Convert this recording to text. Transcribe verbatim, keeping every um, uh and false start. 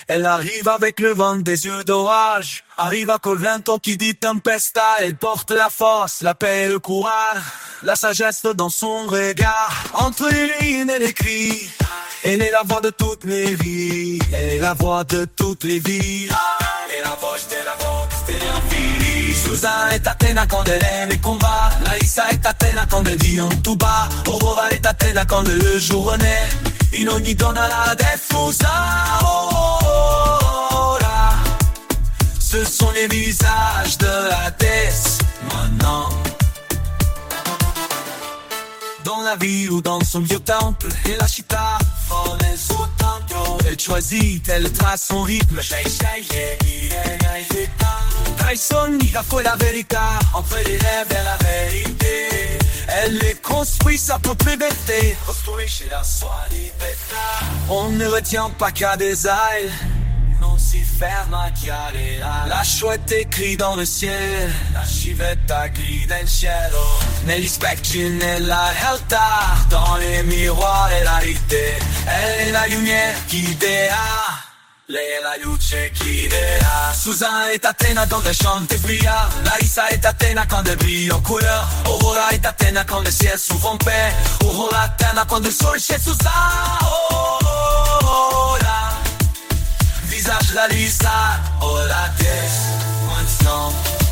Elle arrive avec le vent des yeux d'orage, arriva col vento qui dit tempesta. Elle porte la force, la paix et le courage, la sagesse dans son regard. Entre les lignes et les cris, elle est la voix de toutes les vies. Elle est la voix de toutes les vies. Elle est la voix de la voix de l'infini. Susan est Athéna quand elle aime et combat. Larissa est Athéna quand elle dit en tout bas. Aurora est Athéna quand le jour renaît. In ogni donna la diffusa ora. Ce sont les visages de la déesse maintenant. Dans la ville ou dans son vieux temple, et la città folle soltanto. Elle choisit, elle trace son rythme. Tra i sogni la foi et la vérité, entre les rêves et la vérité. Elle les construit sa propre liberté, construisce la sua libertà. On ne retient pas qu'à des ailes, non si ferma chiarera. La chouette écrit dans le ciel, la civetta grida in cielo. Negli specchi nella realtà, dans les miroirs et la réalité. Elle est la lumière qui déa, lei è la luce chi dea. Susan est Athéna quand elle chante et brilla. Larissa est Athéna quand elle brille en couleur. Aurora est Athéna quand le ciel s'ouvre en paix. Aurora Athéna quand le soleil chez Susan. Oh, oh, là. Visage Larissa, oh la déesse, maintenant.